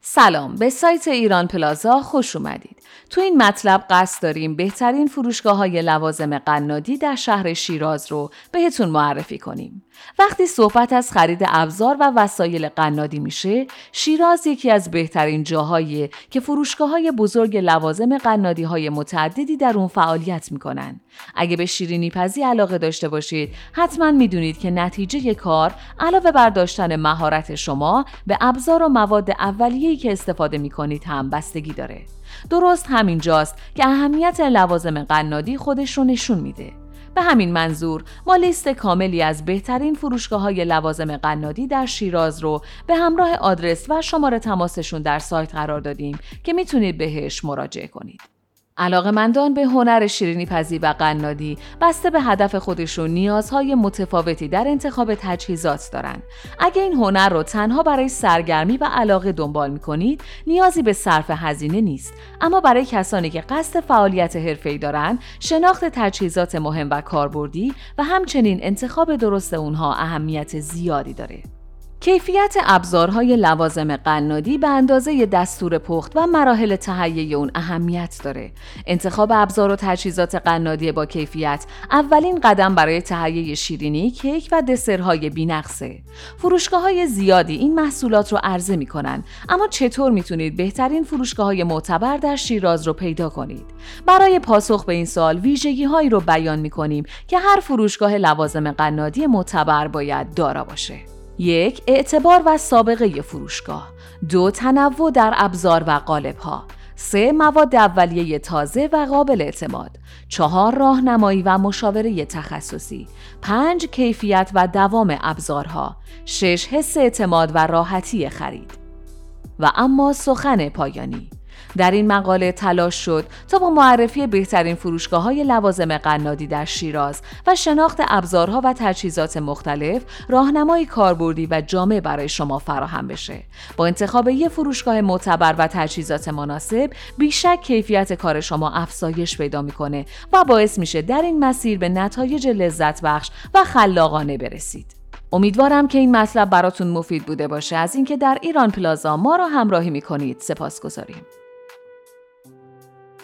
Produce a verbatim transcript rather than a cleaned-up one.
سلام، به سایت ایران پلازا خوش اومدید. تو این مطلب قصد داریم بهترین فروشگاه‌های لوازم قنادی در شهر شیراز رو بهتون معرفی کنیم. وقتی صحبت از خرید ابزار و وسایل قنادی میشه، شیراز یکی از بهترین جاهاییه که فروشگاه‌های بزرگ لوازم قنادی‌های متعددی در اون فعالیت میکنن. اگه به شیرینی پزی علاقه داشته باشید، حتما میدونید که نتیجه کار علاوه بر داشتن مهارت شما به ابزار و مواد اولیه‌ای که استفاده میکنید هم بستگی داره. درست همین جاست که اهمیت لوازم قنادی خودش رو نشون میده. به همین منظور ما لیست کاملی از بهترین فروشگاه‌های لوازم قنادی در شیراز رو به همراه آدرس و شماره تماسشون در سایت قرار دادیم که میتونید بهش مراجعه کنید. علاقه‌مندان به هنر شیرینی پزی و قنادی بسته به هدف خودشون نیازهای متفاوتی در انتخاب تجهیزات دارن. اگه این هنر رو تنها برای سرگرمی و علاقه دنبال می‌کنید، نیازی به صرف هزینه نیست. اما برای کسانی که قصد فعالیت حرفه‌ای دارن، شناخت تجهیزات مهم و کاربردی و همچنین انتخاب درست اونها اهمیت زیادی داره. کیفیت ابزارهای لوازم قنادی به اندازه دستور پخت و مراحل تهیه اون اهمیت داره. انتخاب ابزار و تجهیزات قنادی با کیفیت اولین قدم برای تهیه شیرینی، کیک و دسرهای بی‌نقصه. فروشگاه‌های زیادی این محصولات رو عرضه می‌کنن، اما چطور میتونید بهترین فروشگاه‌های معتبر در شیراز رو پیدا کنید؟ برای پاسخ به این سوال ویژگی‌هایی رو بیان می‌کنیم که هر فروشگاه لوازم قنادی معتبر باید دارا باشه. یک، اعتبار و سابقه فروشگاه. دو، تنوع در ابزار و قالب‌ها. سه، مواد اولیه تازه و قابل اعتماد. چهار، راهنمایی و مشاوره تخصصی. پنج، کیفیت و دوام ابزارها. شش، حس اعتماد و راحتی خرید. و اما سخن پایانی. در این مقاله تلاش شد تا با معرفی بهترین فروشگاه‌های لوازم قنادی در شیراز و شناخت ابزارها و تجهیزات مختلف، راهنمای کاربردی و جامع برای شما فراهم بشه. با انتخاب یک فروشگاه معتبر و تجهیزات مناسب، بیشک کیفیت کار شما افزایش پیدا می‌کنه و باعث میشه در این مسیر به نتایج لذت بخش و خلاقانه برسید. امیدوارم که این مطلب براتون مفید بوده باشه. از اینکه در ایران پلازا ما را همراهی می‌کنید سپاسگزاریم.